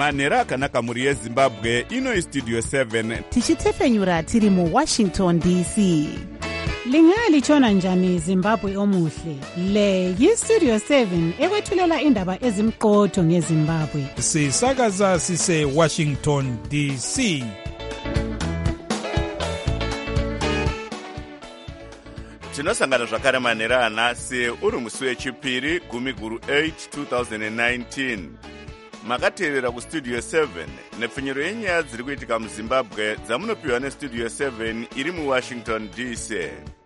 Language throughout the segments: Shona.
manhero akanaka mhuri yezimbabwe. Ino istudio 7 tichitefenyura tiri muWashington DC. Lingalitshona njani Zimbabwe omuhle? Le yistudio 7 ekwethulela indaba ezimqotho ngeZimbabwe. Sisakaza sise Washington DC. tinosangana zvakare manhero anhasi uri musi wechipiri 8 2019. makatevera kustudio 7 nepfunyiro yenyaya dziri kuitika muzimbabwe dzamunopiwa nestudio 7 iri muWashington DC.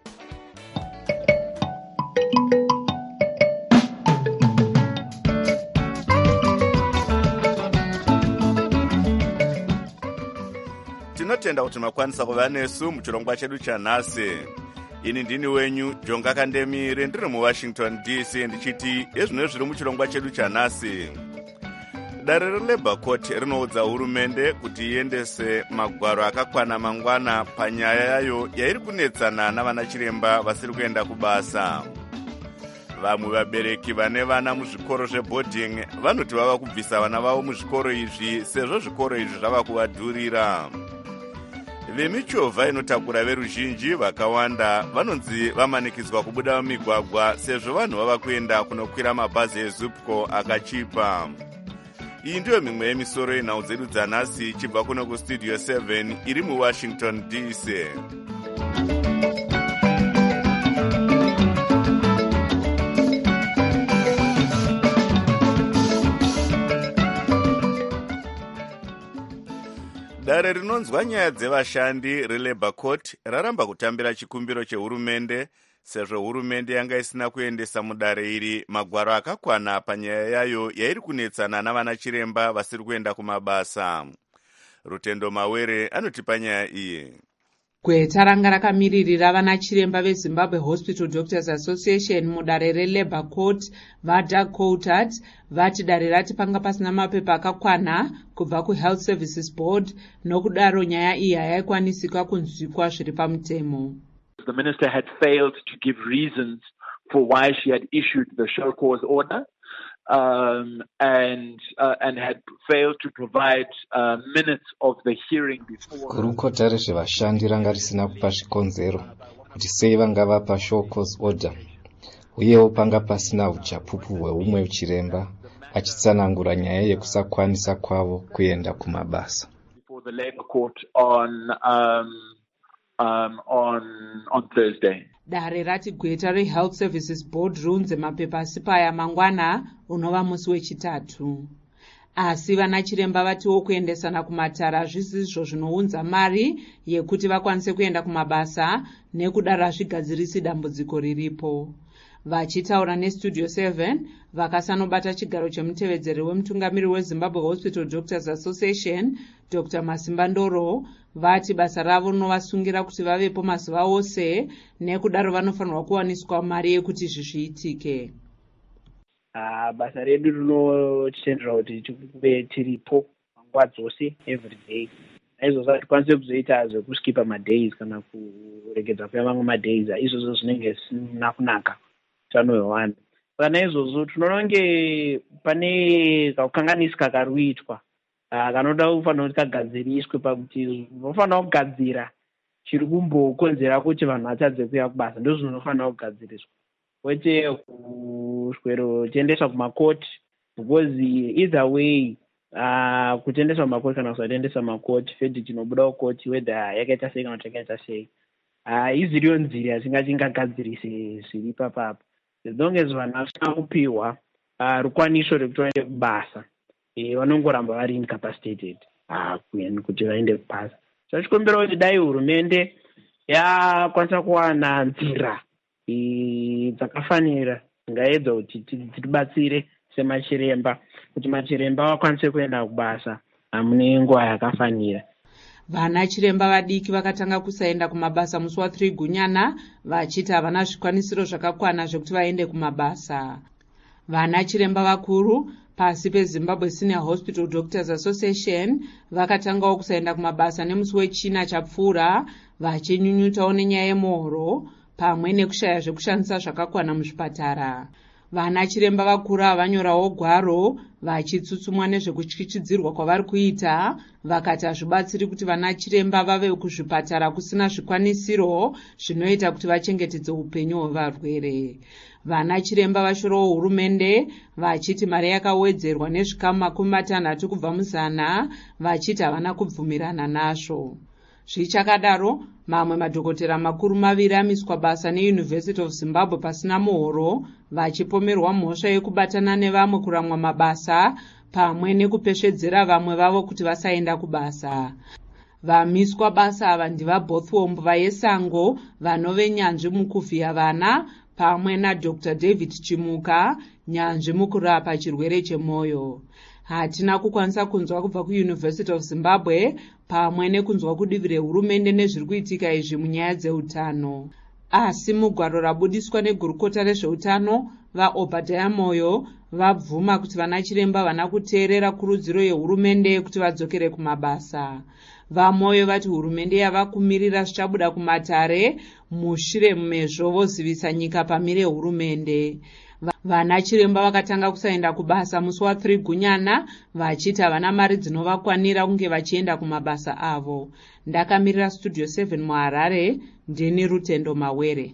tinotenda kuti makwanisa kuva nesu muchirongwa chedu chanhasi. ini ndini wenyu Jonga Kandemire ndiri muWashington DC ndichiti ezvino zviri muchirongwa chedu chanhasi. Dare reLabour Court rinoudza hurumende kuti iendese magwaro akakwana mangwana panyaya yayo yairi kunetsana navana chiremba vasiri kuenda kubasa. Vamwe vabereki vane vana muzvikoro zveboarding vanoti vava kubvisa vana vavo muzvikoro izvi sezvo zvikoro izvi zvava kuvadhurira. Vemichovha inotakura veruzhinji vakawanda vanonzi vamanikidzwa kubuda mumigwagwa sezvo vanhu vava kuenda kunokwira mabhazi eZupco akachipa. Iyi ndiyo mimwe yemisoro yenhau dzedu dzanhasi chibva kuno kustudio 7 iri muWashington DC. Dare rinonzwa nyaya dzevashandi reLabour Court raramba kutambira chikumbiro chehurumende sezvo hurumende yanga isina kuendesa mudare iri magwaro akakwana panyaya yayo yairi kunetsana navana chiremba vasiri kuenda kumabasa. Rutendo Mawere anotipa nyaya iyi. Gweta ranga rakamiririra vana chiremba veZimbabwe Hospital Doctors Association mudare reLabour Court vaDoug Coulthard vati dare rati panga pasina mapepa akakwana kubva kuHealth Services Board nokudaro nyaya iyi hayaikwanisika kunzwikwa zviri pamutemo. The minister had failed to give reasons for why she had issued the show cause order and had failed to provide minutes of the hearing before. Gurukota rezvevashandi ranga risina kupa zvikonzero kuti sei vanga vapa show cause order. Uyewo panga pasina uchapupu hweumwe chiremba achitsanangura nyaya yekusakwanisa kwavo kuenda kumabasa. Before the Labour Court on Thursday. Dare rati gweta reHealth Services Board runze mapepa asipaya mangwana unova musi wechitatu. Asi vana chiremba vatiwo kuendesana kumatara zvisizvo zvinounza mari yekuti vakwanise kuenda kumabasa nekudaro hazvigadzirisi dambudziko riripo. Vachitaura nestudio 7 vakasanobata chigaro chemutevedzeri wemutungamiri weZimbabwe Hospital Doctors Association Dr. Masimba Ndoro vati basa ravo rinovasungira kuti vavepo mazuva ose nekudaro vanofanirwa kuwaniswa mari yekuti zviitike. Basa redu rinotendera kuti tive tiripo nguva dzose every day. Naizvozvo hatikwanise kuzoita zvekuskipa madays kana kuregedza kuya mamwe madays. Izvozvo zvinenge zvisina kunaka utano hwevanhu. Saka naizvozvo tinoona kunge pane kakukanganisika kari kuitwa kanoda kufanira kuti kagadziriswe pakuti unofanira kugadzira chiri kumbokonzera kuti vanhu vatadze kuya kubasa ndizvo zvinofanira kugadziriswa. Kwete kuswero tiendeswa kumakoti because either way kutendeswa kumakoti kana kusatendeswa kumakoti verdict inobuda kukoti whether yakaita sei kana kuti yakaita sei iziriyo nzira yatingagadzirise zviri papapo. As long as vanhu vasina kupiwa rukwaniso rekuti vaende kubasa vanongoramba vari incapacitated kuti vaende kubasa. Tichikumbira kuti dai hurumende yakwanisa kuwana nzira dzakafanira ngaedza kuti tibatsire semachiremba kuti machiremba vakwanise kuenda kubasa mune nguva yakafanira. Vana chiremba vadiki vakatanga kusaenda kumabasa musi wa3 Gunyana vachiti havana zvikwanisiro zvakakwana zvekuti vaende kumabasa. Vana chiremba vakuru pasi peZimbabwe Senior Hospital Doctors Association vakatangawo kusaenda kumabasa nemusi wechina chapfuura vachinyunyutawo nenyaya yemuhoro pamwe nekushaya zvekushandisa zvakakwana muzvipatara. Vana chiremba vakuru vanyorawo gwaro vachitsutsumwa nezvekutyichidzirwa kwavari kuita. Vakati hazvibatsiri kuti vana chiremba vave kuzvipatara kusina zvikwanisiro zvinoita kuti vachengetedze upenyu hwevarwere. Vana chiremba vashorawo hurumende vachiti mari yakawedzerwa nezvikamu 60 kubva muzana, vachiti havana kubvumirana nazvo. Zvichakadaro, mamwe madhokotera makuru 2 amiswa basa neUniversity of Zimbabwe pasina muhoro, vachipomerwa mhosva yekubatana nevamwe kuramwa mabasa pamwe nekupesvedzera vamwe vavo kuti vasaenda kubasa. Vamiswa basa ava ndivaBothwomb vayesango vanove nyanzvi mukuvhiya vana, pamwe naDr David Chimuka, nyanzvi mukurapa chirwere chemwoyo. Hatina kukwanisa kunzwa kubva kuUniversity of Zimbabwe pamwe nekunzwa kudivi rehurumende nezviri kuitika izvi munyaya dzeutano. Asi mugwaro rabudiswa negurukota rezveutano vaObadiah Moyo vabvuma kuti vana chiremba vana kuteerera kurudziro yehurumende kuti vadzokere kumabasa. VaMoyo vati hurumende yava kumirira zvichabuda kumatare mushure mezvo vozivisa nyika pamire hurumende. Vana chiremba vakatanga kusaenda kubasa musi wa3 Gunyana vachiti havana mari dzinovakwanira kunge vachienda kumabasa avo. Ndakamirira Studio 7 muHarare, ndini Rutendo Mawere.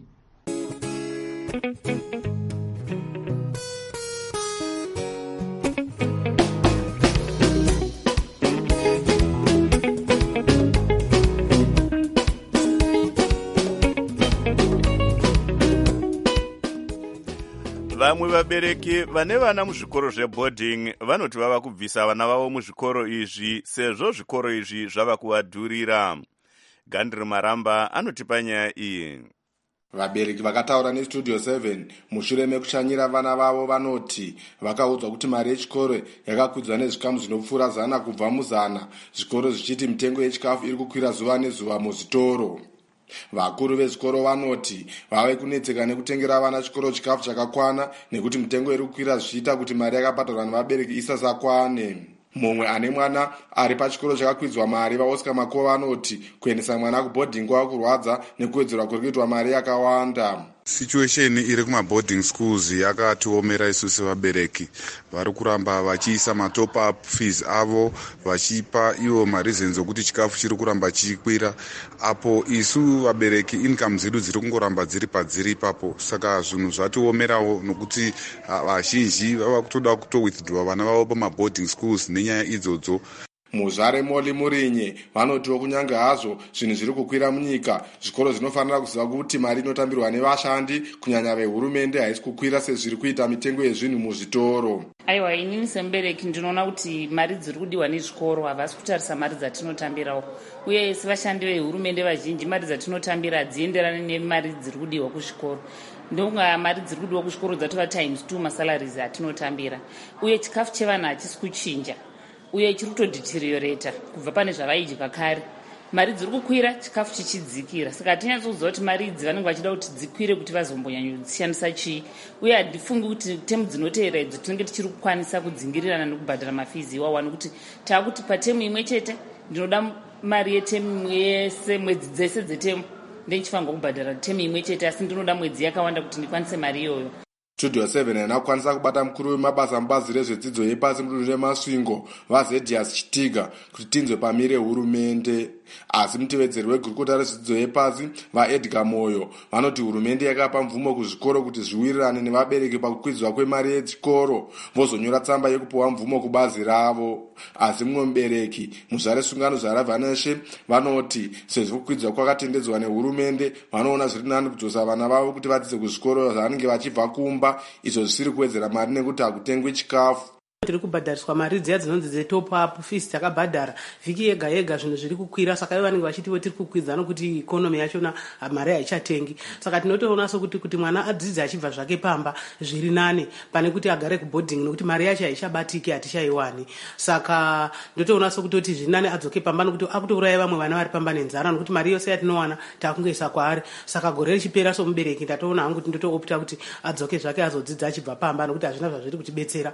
Vamwe vabereki vane vana muzvikoro zveboarding vanoti vava kubvisa vana vavo muzvikoro izvi sezvo zvikoro izvi zvava kuvadhurira. Gandri Maramba anotipa nyaya iyi. Vabereki vakataura neStudio 7 mushure mekushanyira vana vavo vanoti vakaudzwa kuti mari yechikoro yakakwidzwa nezvikamu zvinopfuura 100 kubva muzana, zvikoro zvichiti mitengo yechikafu iri kukwira zuva nezuva muzvitoro. Vakuru vezvikoro vanoti vave kunetseka nekutengera vana chikoro chikafu chakakwana nekuti mitengo iri kukwira zvichiita kuti mari yakabhadharwa nevabereki isasakwane. Mumwe ane mwana ari pachikoro chakakwidzwa mari vaOscar Makova vanoti kuendesa mwana kuboarding kwakurwadza nekuwedzerwa kuri kuitwa mari yakawanda. Situation iri kumaboarding schools yakatiomera isusu vabereki. Vari kuramba vachiisa matop up fees avo vachipa ivo mareasons okuti chikafu chiri kuramba chichikwira. Apo isu vabereki income dzedu dziri kungoramba dziri padziri ipapo. Saka zvinhu zvatiomerawo nokuti vazhinji vava kutoda kutowithdraw vana vavo pamaboarding schools nenyaya idzodzo. Muzvare Moli Murinye vanotiwo kunyange hazvo zvinhu zviri kukwira munyika, zvikoro zvinofanira kuziva kuti mari inotambirwa nevashandi kunyanya vehurumende haisi kukwira sezviri kuita mitengo yezvinhu muzvitoro. Aiwa, inini semubereki ndinoona kuti mari dziri kudiwa nezvikoro havasi kutarisa mari dzatinotambirawo, uye sevashandi vehurumende vazhinji mari dzatinotambira hadzienderani nemari dziri kudiwa kuzvikoro. Ndonga mari dziri kudiwa kuzvikoro dzatova times 2 masalaries atinotambira, uye chikafu chevanhu hachisi kuchinja, uye chiri kutodhiteriorata kubva pane zvavaidya kare. Mari dziri kukwira chikafu chichidzikira, saka hatinyatsokuziva kuti mari idzi vanenge vachida kuti dzikwire kuti vazombonyanyoshandisa chii, uye handifungi kuti temu dzinoteera idzi tinenge tichiri kukwanisa kudzingirirana nekubhadhara mafizi iwawa, nekuti taakuti patemu imwe chete ndinoda mari yetemu yese mwedzi dzese dzetemu ndendichifanirwa kubhadhara temu imwe chete, asi ndinoda mwedzi yakawanda kuti ndikwanise mari iyoyo. Studio 7 haina kukwanisa kubata mukuru wemabasa mubazi rezvedzidzo yepasi mudunhu reMasvingo vaZedius Chitiga kuti tinzwe pamire hurumende. Asi mutevedzeri wegurukota rezvedzidzo yepasi vaEdgar Moyo vanoti hurumende yakapa mvumo kuzvikoro kuti zviwirirane nevabereki pakukwidzwa kwemari yechikoro, vozonyora tsamba yekupiwa mvumo kubazi ravo. Asi mumwe mubereki muzvare sungano zvaRavaneshe vanoti sezvo kukwidzwa kwakatendedzwa nehurumende vanoona zviri nani kudzosa vana vavo kuti vadzidze kuzvikoro zvavanenge vachibva kumba, izvo zvisiri kuwedzera mari nekuti hakutengwi chikafu. Tiri kubhadhariswa mari dziya dzinonzi dzetop up fees takabhadhara vhiki yega yega, zvinhu zviri kukwira, saka ivo vanenge vachitiwo tiri kukwidza nokuti ikonomi yachona mari haichatengi. Saka tinotoona sokuti mwana adzidze achibva zvake pamba zviri nane pane kuti agare kuboarding nokuti mari yacho haichabatiki, hatichaiwani. Saka ndotoona sokutoti zviri nane adzoke pamba nokuti akutouraya vamwe vana vari pamba nenzara, nokuti mari yose yatinowana taakungoisa kwaari. Saka gore richipera somubereki ndatoona hangu kuti ndotoopta kuti adzoke zvake azodzidza achibva pamba nokuti hazvina zvazviri kutibetsera.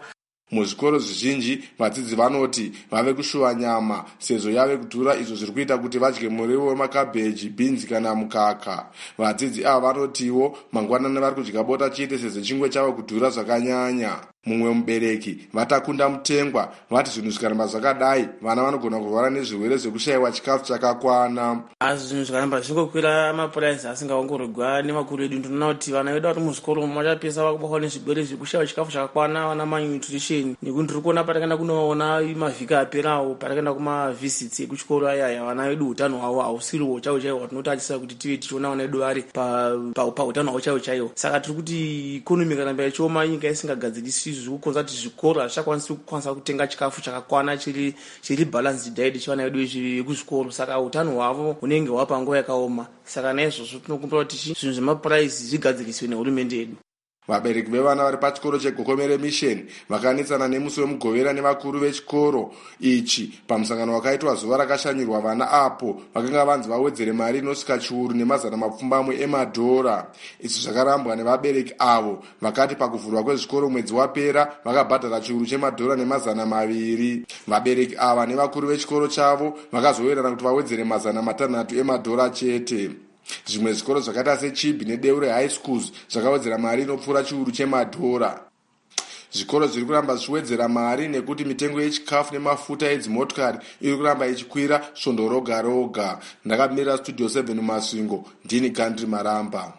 Muzvikoro zvizhinji vadzidzi vanoti vave kushuva nyama sezvo yave kudhura, izvo zviri kuita kuti vadye muriwo wemakabheji, bhinzi kana mukaka. Vadzidzi ava vanotiwo mangwanani vari kudya bota chete sezvo chingwa chavo kudhura zvakanyanya. Mumwe mubereki vatakunda mutengwa vati zvinhu zvikaramba zvakadai vana vanogona kurwara nezvirwere zvekushayiwa chikafu chakakwana. Asi zvinhu zvikaramba zvingokwira mapuraisi asingaongororwa nemakuru edu, ndinoona kuti vana vedu vari muzvikoro vachapesa vakubatwa nezvirwere zvekushayiwa chikafu chakakwana, vana malnutrition. Nekuti tiri kuona patakaenda kunoona mavhiki aperawo, patakaenda kumavisits ekuchikoro ayaya, vana vedu utano hwavo hausiriwo chaiwo chaiwo hwatinotachisa kuti tive tichiona vana vedu vari pautano hwavo chaiwo chaiwo. Saka tiri kuti ikonomi ikaramba ichioma, nyika isingagadzirisi zviri kukonza kuti zvikoro hazvichakwanisa kutenga chikafu chakakwana chiri balanced diet chivana vedu vekuzvikoro. Saka utano hwavo hunenge hwapa nguva yakaoma. Saka naizvozvo tinokumbira kuti zvinhu zvemapuraisi zvigadziriswe nehurumende yedu. Vabereki vevana vari pachikoro cheGokomere Mission vakanetsana nemusi wemugovera nevakuru vechikoro ichi pamusangano wakaitwa zuva rakashanyirwa vana apo vakanga vanzi vawedzere mari inosvika chiuru nemazana mapfumbamwe emadhora. Izvi zvakarambwa nevabereki avo vakati pakuvhurwa kwezvikoro mwedzi wapera vakabhadhara chiuru chemadhora nemazana 200. Vabereki ava nevakuru vechikoro chavo vakazoverana kuti vawedzere mazana 600 emadhora chete. Zvimwe zvikoro zvakaita seChibi neDeure High Schools zvakawedzera mari inopfuura chiuru chemadhora. Zvikoro zviri kuramba zvichiwedzera mari nekuti mitengo yechikafu nemafuta edzimotokari iri kuramba ichikwira svondo roga roga. Ndakamirira Studio 7 muMasvingo, ndini Gandri Maramba.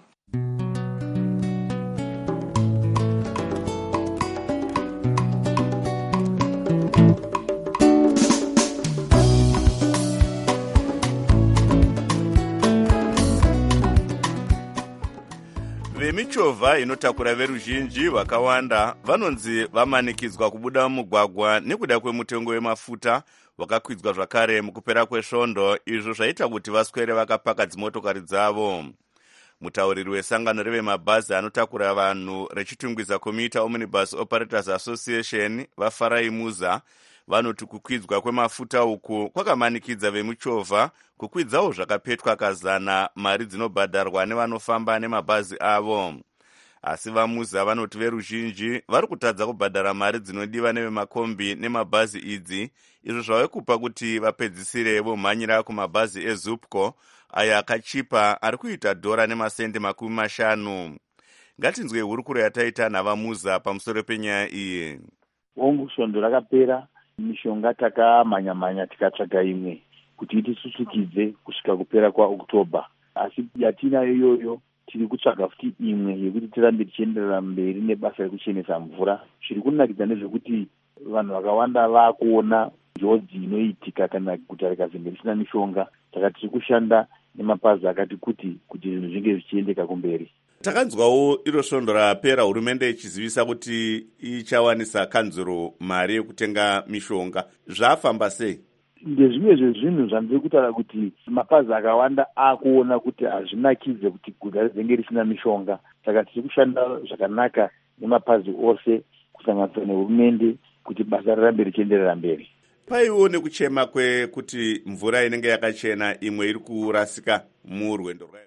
Vemichovha inotakura veruzhinji vakawanda vanonzi vamanikidzwa kubuda mumugwagwa nekuda kwemutengo wemafuta wakakwidzwa zvakare mukupera kwesvondo, izvo zvaita kuti vaswere vakapaka dzimotokari dzavo. Mutauriri wesangano revemabhazi anotakura vanhu rechitungwiza Commuter Omnibus Operators Association vaFarai Muza vanoti kukwidzwa kwemafuta uku kwakamanikidza vemuchovha kukwidzawo zvakapetwa kazana mari dzinobhadharwa nevanofamba nemabhazi avo. Asi vaMuza vanoti veruzhinji vari kutadza kubhadhara mari dzinodiwa nevemakombi nemabhazi idzi, izvo zvave kupa kuti vapedzisire vomhanyira kumabhazi eZupco aya akachipa ari kuita dhora nemasendi 50. Ngatinzwe hurukuro yataita navaMuza pamusoro penyaya iyi. Ongu svondo rakapera, mishonga takamhanya tikatsvaga imwe kuti itisusukidze kusvika kupera kwaOktoba. Asi yatinayo iyoyo tiri kutsvaga futi imwe yekuti tirambe tichienderera mberi nebasa rekuchenesa mvura. Zviri kunakidza nezvekuti vanhu vakawanda vakuona njodzi inoitika kana guta rikazenge risina mishonga. Saka tiri kushanda nemapazi akati kuti zvinhu zvinge zvichiendeka kumberi. Takanzwawo iro svondo rapera hurumende ichizivisa kuti ichawanisa kanzuro mari yekutenga mishonga. Zvafamba sei? Ndezvimwe zvezvinhu zvandiri kutaura kuti mapazi akawanda akuona kuti hazvinakidze kuti guta ringe risina mishonga. Saka tiri kushanda zvakanaka nemapazi ose kusanganisa nehurumende kuti basa rirambe richienderera mberi. Paiwo nekuchema kwekuti mvura inenge yakachena imwe iri kurasika murwendo rwayo.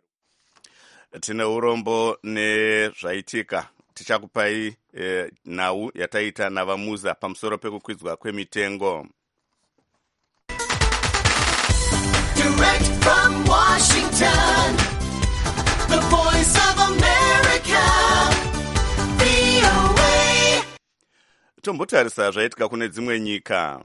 Tine urombo nezvaitika. Tichakupai nhau yataita navaMuza pamusoro pekukwidzwa kwemitengo. Direct from Washington, the voice of America, VOA. Tombotarisa zvaitika kune dzimwe nyika.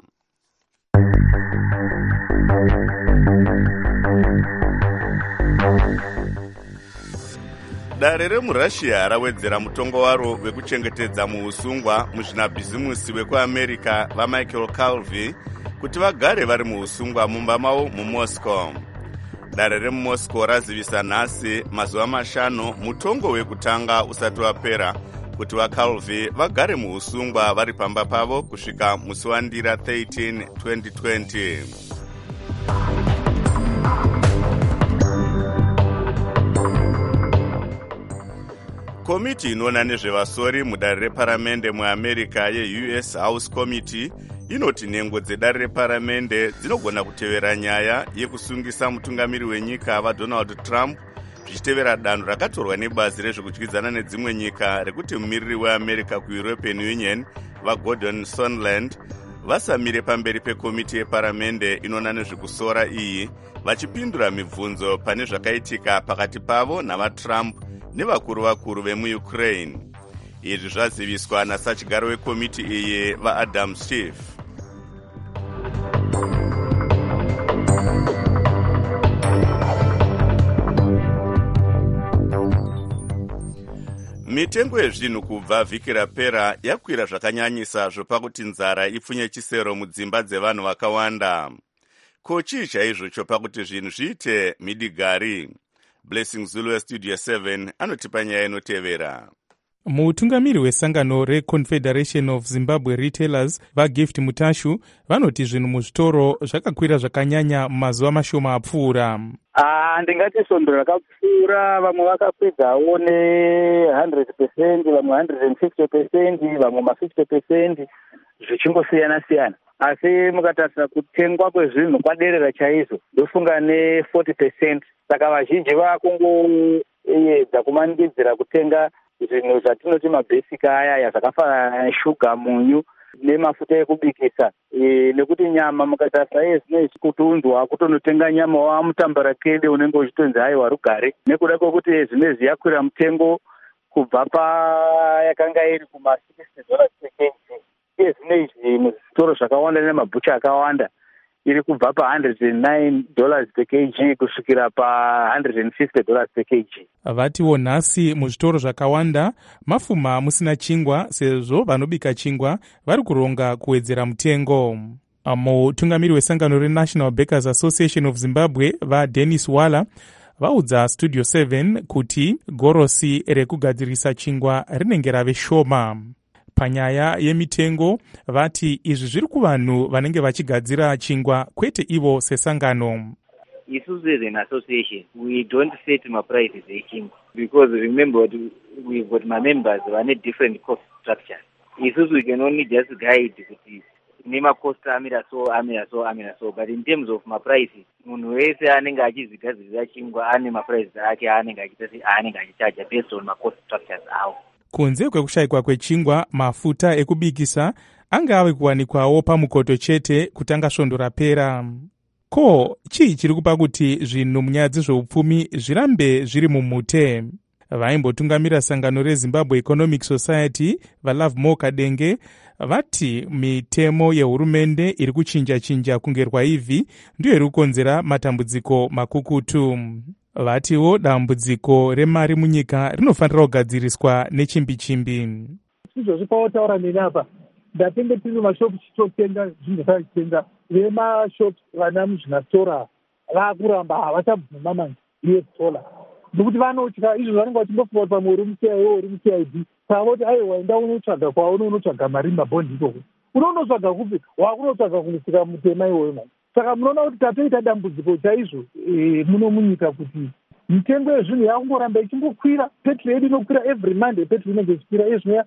Dare remuRussia rawedzera mutongo waro wekuchengetedza muusungwa muzvinabhizimusi vekuAmerica vaMichael Calvi kuti vagare vari muusungwa mumba mavo muMoscow. Dare remuMoscow razivisa nhasi mazuva 5 mutongo wekutanga usati wapera kuti vaCalvi vagare muusungwa vari pamba pavo kusvika musi waNdira 13, 2020. Komiti inoona nezvevasori mudare reparamende muAmerica yeUS House Committee inoti nhengo dzedare reparamende dzinogona kutevera nyaya yekusungisa mutungamiri wenyika vaDonald Trump zvichitevera danho rakatorwa nebazi rezvekudyidzana nedzimwe nyika rekuti mumiriri weAmerica kuEuropean Union vaGordon Sondland vasamire pamberi pekomiti yeparamende inoona nezvekusora iyi vachipindura mibvunzo pane zvakaitika pakati pavo navatrump nevakuru vemuukraine. Izvi zvaziviswa nasachigaro wekomiti iyi vaAdam Schiff. Mitengo yezvinhu kubva vhiki rapera yakwira zvakanyanyisa zvopakuti nzara ipfunye chisero mudzimba dzevanhu vakawanda. Ko chii chaizvo chopakuti zvinhu zviite midigari? Blessing Zulu weStudio 7 anotipa nyaya inotevera. Mutungamiri wesangano reConfederation of Zimbabwe Retailers vaGift Mutashu vanoti zvinhu muzvitoro zvakakwira zvakanyanya mumazuva mashoma apfuura. Ndingati svondo rakapfuura, vamwe vakakwidzawo ne100%, vamwe 150%, vamwe ma50%, zvichingosiyana siyana. Asi mukatarisa kutengwa kwezvinhu kwaderera chaizvo, ndofunga ne40%. Saka vazhinji vakungoedza kumanikidzira kutenga zvinhu zvatinoti mabasic aya zvakafanana neshuga, munyu nemafuta ekubikisa. Nekuti nyama mukatarisa yezvinhu kutunzwa kutonotenga nyama wamutambarakede unenge uchitonzi haiwa rugare, nekuda kwekuti zvinhu yakwira mutengo kubva yakanga iri kuma$60 per kg. Zvinhu izvi muzvitoro zvakawanda nemabhucha akawanda iri kubva pa$109 per kg kusvikira pa$150 per kg. Vatiwo nhasi muzvitoro zvakawanda mafuma musina chingwa, sezvo vanobika chingwa vari kuronga kuwedzera mutengo. Mutungamiri wesangano reNational Bakers Association of Zimbabwe vaDennis Waller vaudza Studio 7 kuti gorosi rekugadzirisa chingwa rinenge rave shoma. Panyaya yemitengo vati izvi zviri kuvanhu vanenge vachigadzira chingwa, kwete ivo sesangano. Isusu as an association, we don't set my prices echingwa because remember we've got my members vane different cost structures. Isusu we can only just guide kuti nema cost amira so, but in terms of my prices, munhu wese anenge achizigadzirira chingwa ane ma prices ake anenge achichaja based on my cost structures awo. Kunze kwekushayikwa kwechingwa, mafuta ekubikisa angave kuwanikwawo pamukoto chete kutanga svondo rapera. Ko chii chiri kupa kuti zvinhu munyaya dzezveupfumi zvirambe zviri mumhute? Vaimbotungamira sangano reZimbabwe Economic Society vaLovemore Kadenge vati mitemo yehurumende iri kuchinja kunge rwaivhi ndiyo iri kukonzera matambudziko makukutu. Vatiwo dambudziko remari munyika rinofanira kugadziriswa nechimbi-chimbi. Izvozvo pautaura neni apa ndatenge tiri mashopu chitotenga zvinhu zvachitenga vemashopu vana muzvinastora vakuramba havachabvuma manje yesola nokuti vanotya izvo zvanenge vachimbofunga kuti pamwe uri muCID saka voti aiwa enda unotsvaga kwauno unotsvaga mari mabhondi ikoko unonotsvaga kupi wakunotsvaga kunosika mutema iwoyo manje. Saka munoona kuti tatoita dambudziko chaizvo muno munyika kuti mitengo yezvinhu yakungoramba ichimbokwira. Petrol yedu inokwira every Monday, petrol inenge ichikwira izvinoya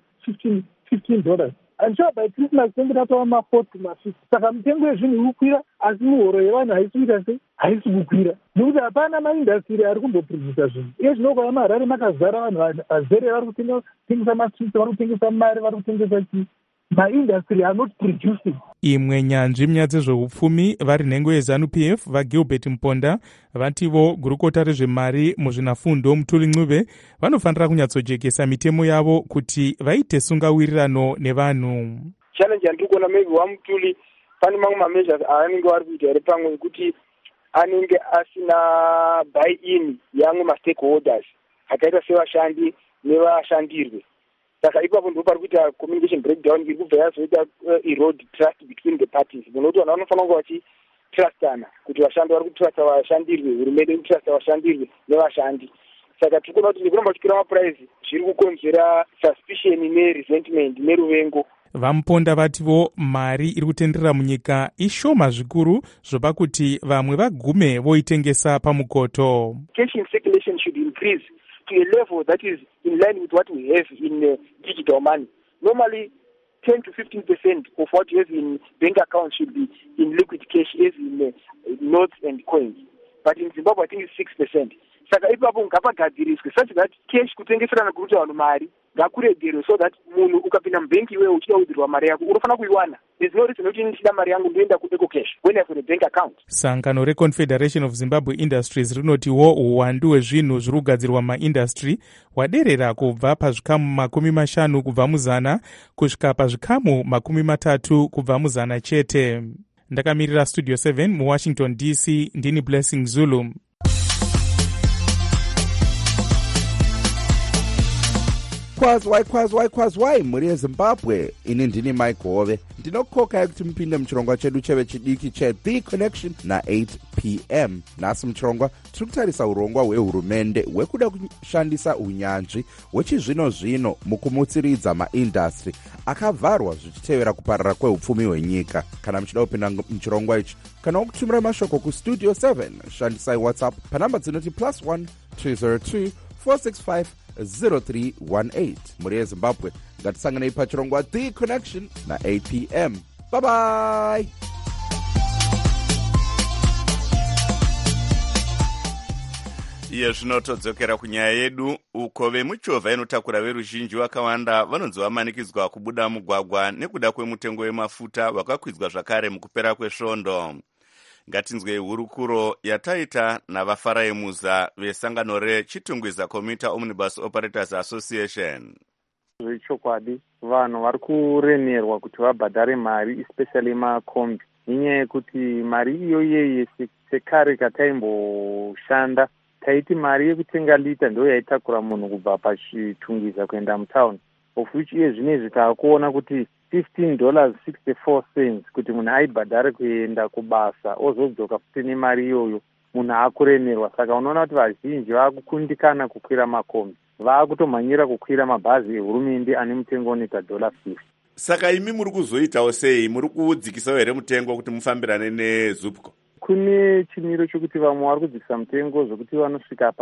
$15. And sure by Christmas tenge tatova ma40 ma50. Saka mitengo yezvinhu ikukwira asi muhoro yevanhu haisi kuita sei, haisi kukwira. Nokuti hapana maindastry ari kumboprodusa zvinhu. Iye zvinogara maHarare makazara vanhu vazere vari kutengesa maswits, vari kutengesa mari, vari kutengesa chii. Maindastry are not producing. Imwe nyanzvi munyaya dzezveupfumi vari nhengo yeZANU-PF vaGilbert Mponda vativo gurukota rezvemari muzvinafundo Mutuli Ncube vanofanira kunyatsojekesa mitemo yavo kuti vaite sungawirirano nevanhu. Challenge yandiri kuona maybe waMutuli pane mamwe mameasures aanenge vari kuita here pamwe kuti anenge asina buy-in yamwe ma-stakeholders akaita sevashandi nevashandirwe. Saka ipapo ndipo pari kuita communication breakdown iri kubva yazoita erode trust between the parties. Munoti vanhu vanofanira kunge vachitrustana kuti vashandi vari kutrusta vashandirwe, hurumende iri kutrusta vashandirwe nevashandi. Saka tiri kuona kuti nekuramba kuchikwira mapuraisi zviri kukonzera suspicion neresentment neruvengo. Vamponda vativo mari iri kutenderera munyika ishoma zvikuru zvopa kuti vamwe vagume voitengesa pamukoto. Cash in circulation should increase to a level that is in line with what we have in digital money. Normally, 10 to 15% of what you have in bank accounts should be in liquid cash, as in notes and coins. But in Zimbabwe, I think it's 6%. saka ipapo ngapagadziriswe such that cash kutengeserana kuruta vanhu mari ngakuregerwe so that munhu ukapinda mubhengi iwewe uchida kuwithdrawa mari yako unofanira kuiwana. There's no reason kuti ndichida mari yangu ndoenda kueco cash when I have a bank account. Sangano reConfederation of Zimbabwe Industries rinotiwo uwandu hwezvinhu zviri kugadzirwa mumaindastry hwaderera kubva pazvikamu 50 kubva muzana kusvika pazvikamu 30 kubva muzana chete. Ndakamirira Studio 7 muWashington DC, ndini Blessing Zulu. Kwazwai muri yeZimbabwe. Ini ndini Mike Hove. Ndinokoka kuti mupinde muchirongwa chedu cheve chidiki The Connection na 8 p.m. Nasi muchirongwa tiri kutarisa urongwa hwehurumende hwekuda kushandisa unyanzvi hwechizvino-zvino mukumutsiridza maindastry akavharwa zvichitevera kuparara kwehupfumi hwenyika. Kana muchida kupinda muchirongwa ichi kana kutumira mashoko kustudio 7 shandisai WhatsApp panhamba dzinoti +1 202 465 0318. muri yeZimbabwe ngatisanganei pachirongwa The Connection na 8 p.m. Bye bye. Iye zvinotodzokera kunyaya yedu uko vemuchovha inotakura veruzhinji vakawanda vanonzi vamanikidzwa kubuda mugwagwa nekuda kwemutengo wemafuta wakakwidzwa zvakare mukupera kwesvondo. Ngatinzwe hurukuro yataita navafaraimuza vesangano reChitungwiza Commuter Omnibus Operators Association. Zvechokwadi vanhu vari kuremerwa kuti vabhadhare mari especially makombi nenyaya yekuti mari iyoyeye sekare kataimboshanda taiti mari yekutenga lita ndo yaitakura munhu kubva pachitungwiza kuenda mutaundi, of which iye zvinezvi taakuona kuti $15.64 kuti munhu aibhadhare kuenda kubasa ozodzoka futi nemari iyoyo munhu akuremerwa. Saka unoona kuti vazhinji vaakukundikana kukwira makombi, vaakutomhanyira kukwira mabhazi ehurumende ane mutengo unoita $50. Saka imi muri kuzoitawo sei? Muri kudzikisawo here mutengo kuti mufambirane neZupco? Kune chimiro chokuti vamwe vari kudzikisa mutengo zvokuti vanosvika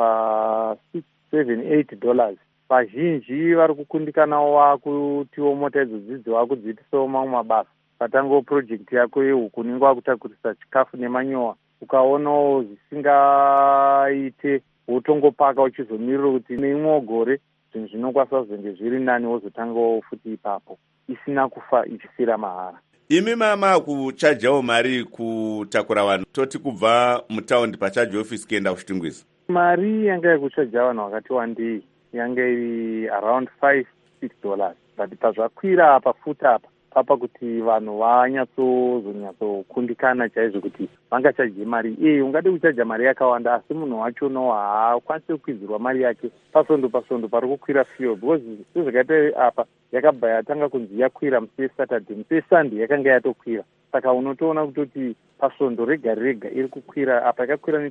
$6-7-8. Vazhinji vari kukundikanawo vakutiwo mota idzodzidzi vakudziitisawo mamwe mabasa. Patango project yako yehuku unenge wakutakurisa chikafu nemanyowa ukaonawo zvisingaite wotongopaka uchizomirira kuti neimwe gore zvinhu zvinokwanisa kuzenge zviri nani wozotangawo futi ipapo isina kufa ichisira mahara. Imi mama kuchajawo mari kutakura vanhu toti kubva mutaundi pachaji office kuenda kuchitungwiza? Mari yanga yekuchaja vanhu vakati wandei yanga iri around $5-6, but pazvakwira apa futa apa papa kuti vanhu vanyatsokundikana chaizvo kuti vangachaje mari ungade kuchaja mari yakawanda asi munhu wachono haakwanisi kukwidzirwa mari yake pasondo pari kukwira fuel, because sezvakaita apa yakabva yatanga kunzi yakwira musi weSaturday, musi weSunday yakanga yatokwira. Saka unotoona kutoti pasondo rega rega iri kukwira apa yakakwira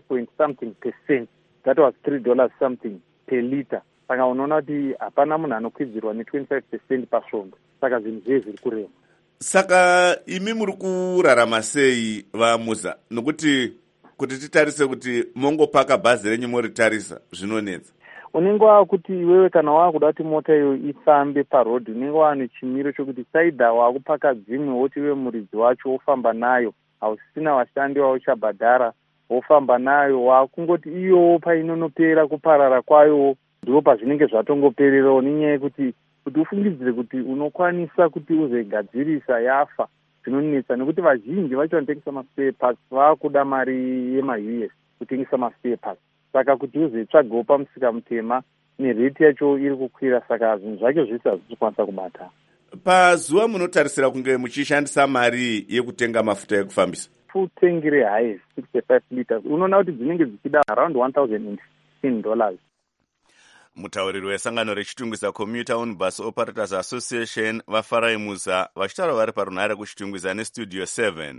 ne25% that was $3 something per liter. Saka unoona kuti hapana munhu anokwidzirwa ne25% pasondo. Saka zvinhu zviri kurema. Saka imi muri kurarama sei vamuza? Nokuti kuti titarise kuti mongopaka bhazi renyu moritarisa zvinonetsa. Unenge wakuti iwewe kana wakuda kuti mota iyo ifambe parodhi unenge wane chimiro chokuti saidha wakupaka dzimwe woti iwe muridzi wacho wofamba nayo, hausisina vashandi wauchabhadhara, wofamba nayo wakungoti iyo painonopera kuparara kwayo ndipo pazvinenge zvatongopererawo, nenyaya yekuti ufungidzire kuti unokwanisa kuti uzogadzirisa yafa zvinonetsa, nekuti vazhinji vacho vanotengesa maspare parts vakuda mari yema-US kutengesa maspare parts. Saka kuti uzotsvagawo pamusika mutema nereti yacho iri kukwira, saka zvinhu zvacho zvese hazvichikwanisa kubata. Pazuva munotarisira kunge muchishandisa mari yekutenga mafuta ekufambisa? Full tank rehighest 65 liters unoona kuti dzinenge dzichida around $1,015. Mutauriri wesangano reChitungwiza Commuter Omnibus Operators Association vafaraimuza vachitaura vari parunhare kuchitungwiza neStudio 7.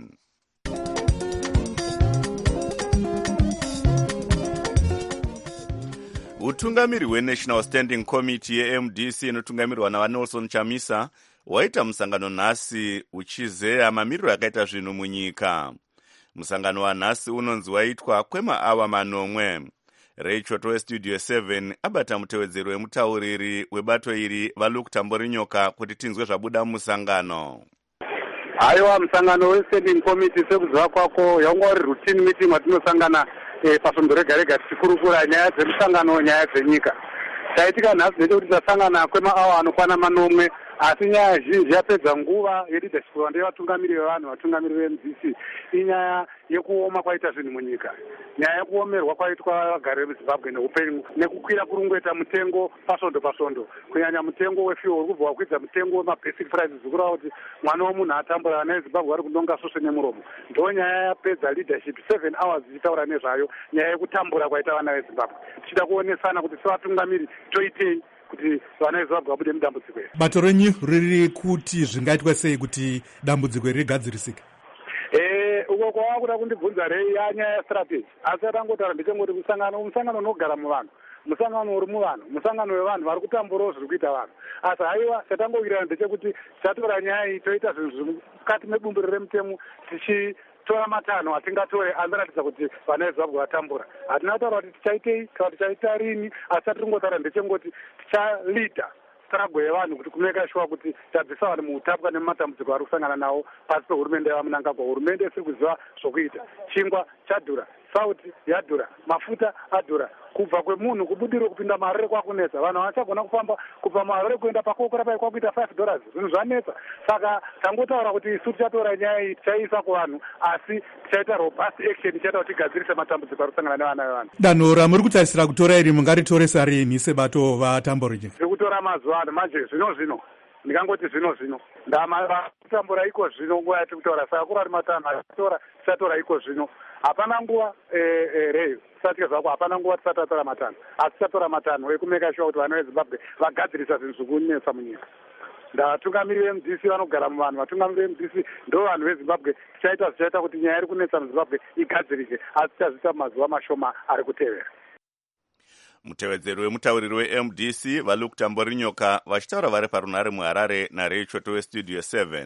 Utungamiri hweNational Standing Committee yeMDC inotungamirwa naVanelson Chamisa waita musangano nhasi uchizeya mamiriro akaita zvinhu munyika. Musangano wanhasi unonzi waitwa kwemaawa 9. Reichoto weStudio 7 abata mutevedzeri wemutauriri webato iri vaLuke Tamborinyoka kuti tinzwe zvabuda musangano. Aiwa, musangano weStanding Committee sekuziva kwako yanga uri routine meeting watinosangana pasvondo rega rega tichikurukura nyaya dzemusangano, nyaya dzenyika. Chaitika nhasi ndechekuti tasangana kwemaawa anokwana manomwe, asi nyaya zhinji yapedza nguva yeleadership ndevatungamiri vevanhu, vatungamiri veMDC, inyaya yekuoma kwaita zvinhu munyika, nyaya yekuomerwa kwaitwa vagari vemuZimbabwe neupenyu, nekukwira kurungweta mutengo pasvondo, kunyanya mutengo wefuel uri kubva wakwidza mutengo wemabasic prices, kureva kuti mwana womunhu atambura, vana veZimbabwe vari kunonga sosve nemuromo. Ndo nyaya yapedza leadership 7 hours ichitaura nezvayo, nyaya yekutambura kwaita vana veZimbabwe, tichida kuonesana kuti sevatungamiri toitei kuti vana veZimbabwe vabude mudambudziko iri. Bato renyu riri kuti zvingaitwa sei kuti dambudziko iri rigadzirisike? Uko kwavakuda kundibvunza rei yanyaya yestrategy, asi atangotaura ndechengoti musangano unogara muvanhu, musangano uri muvanhu, musangano wevanhu vari kutamburawo zviri kuita vanhu. Asi haiwa chatangowirirana ndechekuti tichatora nyaya iyi toita zvinhu zviri mukati mebumbiro remutemo, tichitora matanho atingatore anoratidza kuti vana veZimbabwe vatambura. Hatina kutaura kuti tichaitei kana tichaita rini, asi chatingotaura ndechengoti tichalidha struggle yevanhu kuti kumeka sure kuti tabvisa vanhu muutapwa nematambudziko vari kusangana nawo pasi pehurumende yamunangagwa. Hurumende isiri kuziva zvokuita. Chingwa chadhura, sauti yadhura, mafuta adhura, kubva kwemunhu kubudiro kupinda marore kwakunetsa. Vanhu havachagona kufamba kubva marore kuenda pakokora pai kwakuita $5, zvinhu zvanetsa. Saka tangotaura kuti isu tichatora nyaya iyi tichaisa kuvanhu, asi tichaita robust action ichaita kuti tigadzirise matambudziko ari kusangana nevana vevanhu. Danho ramuri kutarisira kutora iri mungaritore sarini sebato vatambo renyu? Tiri kutora mazuva ano manje zvino ndikangoti zvino ndakutambura iko zvino nguva yatiri kutaura, saka kuri ari matanho atora tichatora iko zvino. Hapana nguva reyo tisati zvako, hapana nguva tisati tatora matanho, asi tichatora matanho ekumeka sure kuti vana veZimbabwe vagadzirisa zvinhu zviri kunetsa munyika. Vatungamiri veMDC vanogara muvanhu, vatungamiri veMDC ndo vanhu veZimbabwe. Tichaita kuti nyaya iri kunetsa muZimbabwe igadzirike, asi tichazviita mazuva mashoma ari kutevera. Mutevedzeri wemutauriri weMDC vaLuke Tamborinyoka vachitaura vari parunhare muHarare naRay Choto weStudio 7.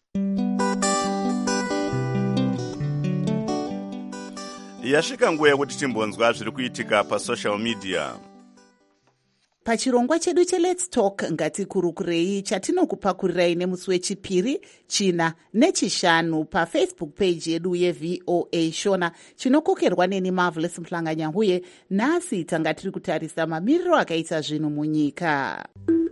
Yasvika nguva yekuti timbonzwa zviri kuitika pasocial media. Pachirongwa chedu cheLet's Talk ngatikurukurei chatinokupakurirai nemusi wechipiri, china nechishanu paFacebook page yedu yeVOA Shona, chinokokerwa neni Marvelous Mhlanganya. Nhasi tanga tiri kutarisa mamiriro akaita zvinhu munyika.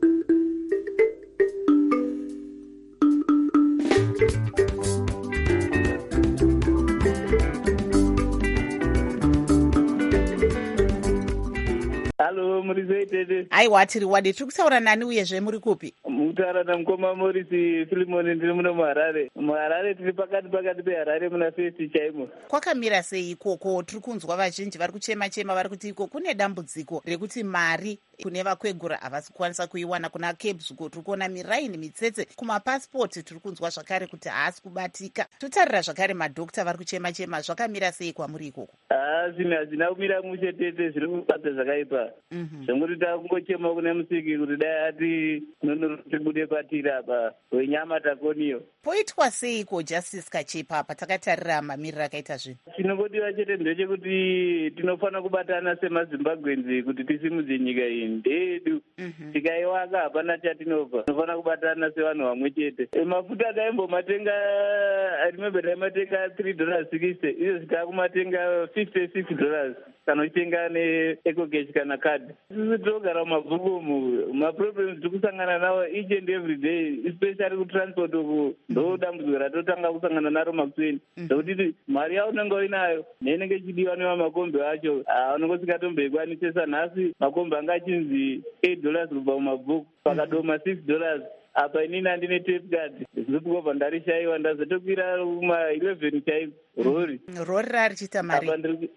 Halo, muri zoitete? Aiwa, tiri wadi, tiri kutaura nani uyezve muri kupi? Mutaura namukoma Morisi Filimoni, ndiri muno muHarare. MuHarare tiri pakati peHarare muna Festi chaimo. Kwakamira sei ikoko? Tiri kunzwa vazhinji vari kuchema vari kuti iko kune dambudziko rekuti mari kune vakwegura havasi kukwanisa kuiwana. Kuna cabs uko tiri kuona miraini mitsetse, kumapasipoti tiri kunzwa zvakare kuti haasi kubatika. Totarira zvakare madhokta vari kuchema, zvakamira sei kwamuri ikoko? Zvinhu hazvina kumira mushe tete, zviri kubata zvakaipa. Zvekuti takungochema kune musiki kuti dai ati tibude patiri apa wenyama takoniyo. Poitwa seiko Justice Kachepa patakatarira mamiriro akaita zvinhu? Chinongodiwa chete ndechekuti tinofanira kubatana semaZimbabwenzi kuti tisimudze nyika iyi ndedu. Tikaiwaka hapana chatinobva. Tinofanira kubatana sevanhu vamwe chete. Mafuta taimbomatenga, I remember taimatenga $3.60, izvo takumatenga $56 kana uchitenga neEcocash kana card. Sisi tinogara mumabhuku umu, maproblems tikusangana nawo each and every day, especially kutransport uku ndo dambudziko ratotanga kusangana naro makuseni. Zvokuti mari yaunenge uinayo neinenge ichidiwa nevamakombi acho unenge usingatomboikwanisisa. Nhasi makombi anga achinzi $8 kubva mumabhuku, pakadoma $6. Apa inini handine tape card, zvirikubva ndarishayiwa, ndazotokwira kuma11 chaipo rori rari richiita mari.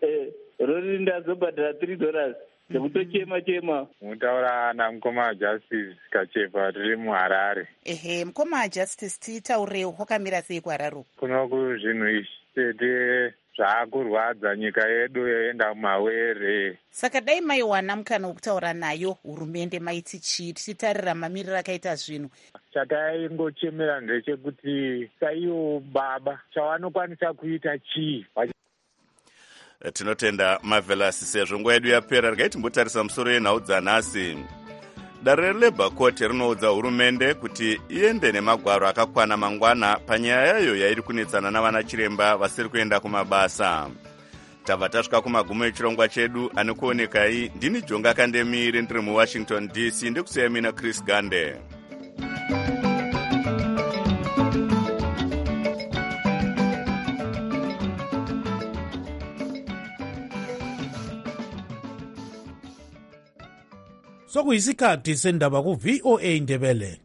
Rori ndazobhadhara $3 ndekutochema. Mutaura namukoma Justice Kachepa, tiri muHarare. Ehe, mukoma Justice, titaurewo, kwakamira sei kuHarare? Kunoku zvinhu izvi zvaakurwadza nyika yedu yoenda mumawere. Saka dai maiwana mukana wokutaura nayo hurumende maiti chii, tichitarira mamiriro akaita zvinhu? Chataingochemera ndechekuti saiwo baba chavanokwanisa kuita chii. Tinotenda Marvelous, sezvo nguva yedu yapera, regai timbotarisa musoro yenhau dzanhasi. Dare reLabour Court rinoudza hurumende kuti iende nemagwaro akakwana mangwana panyaya yayo yairi kunetsana navana chiremba vasiri kuenda kumabasa. tabva tasvika kumagumo echirongwa chedu. Ani kuonekai ndini Jonga Kandemire ndiri muWashington DC, ndikusiyai mina Chris Gande. sokuyisikhathi sendaba ku-VOA Ndebele.